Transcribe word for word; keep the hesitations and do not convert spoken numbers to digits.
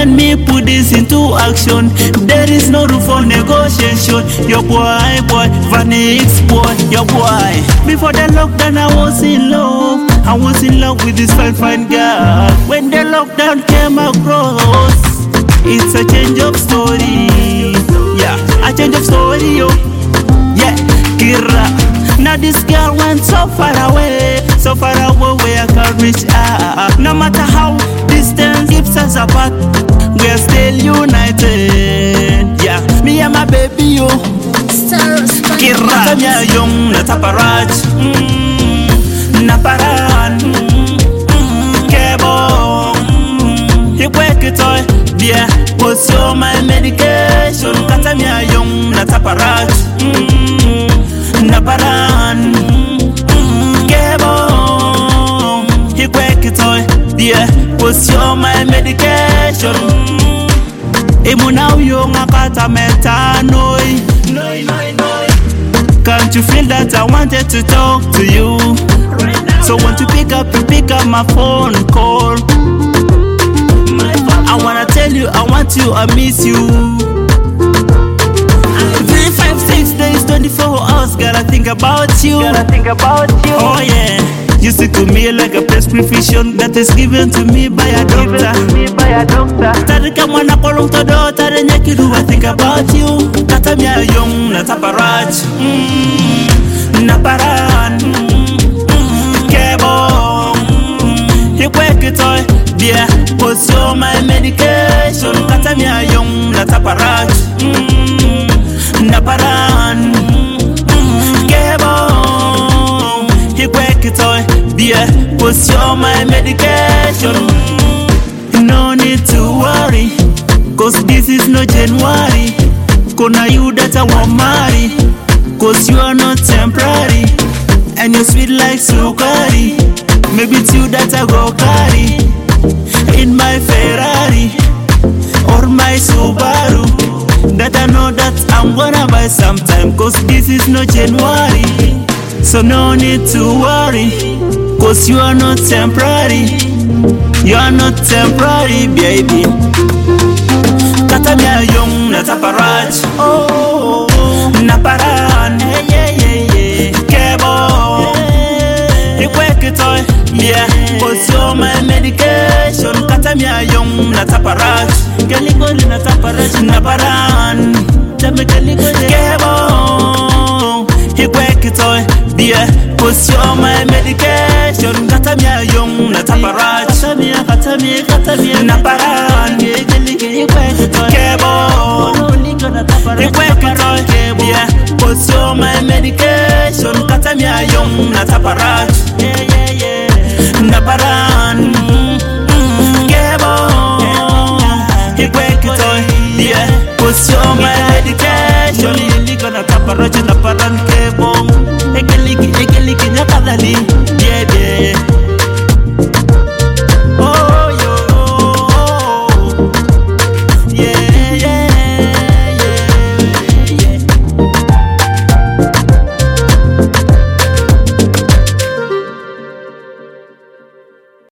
Let me put this into action. There is no room for negotiation. Your boy, boy, Vanix boy, your boy. Before the lockdown, I was in love. I was in love with this fine, fine girl. When the lockdown came across, it's a change of story. Yeah, a change of story, yo. Yeah, Kira. Now this girl went so far away, so far away where I can't reach her. No matter how distance keeps us apart, we are still united. Yeah, me and my baby, yo. Kira, Tamia Young, na taparaj, na paran, kebo, hikwekitoy, yeah. What's your my medication? Katamia Young, na taparaj, na paran, kebo, hikwekitoy, yeah. What's your my medication? Imuna uyo ngakata metanoi. Can't you feel that I wanted to talk to you? So want to pick up, you pick up my phone call. I wanna tell you, I want you, I miss you. Three, five, six days, twenty-four hours, gotta think about you. Gotta think about you. Oh yeah. You stick to me like a prescription that is given to me by a doctor. Given to me by a doctor. Tarika mwana kolong todo, tare nyakiru, I think about you. Katamia Young, na taparaj, mm, na paran, mm, kebo, hikwekitoy, yeah. What's your my medication? Katamia Young, na taparaj, mm, na paran, mm, kebo, hikwekitoy, yeah. What's your my medication? No need to worry, cause this is no January. Kona you that I won't marry, cause you are not temporary, and you're sweet like sukari. Maybe it's you that I go carry in my Ferrari or my Subaru, that I know that I'm gonna buy sometime, cause this is no January. So no need to worry, cause you are not temporary. You are not temporary, baby. Katamia Young, na taparaj, oh, na paran, yeah, yeah, yeah. Kebo, hikwekitoy, yeah. What's your my medication? Katamia Young, na taparaj, galigoli na taparaj, na paran, jame galigoli. Kebo, hikwekitoy, yeah. What's your my medication? Katamia Young, na taparaj, katamia, katamia, katamia, na paran, kebo, hikwekitoy, yeah. What's your my medication? Katamia Young, na taparaj, yeah, yeah, yeah, na paran, kebo, hikwekitoy, yeah. What's your my medication? Na taparaj, na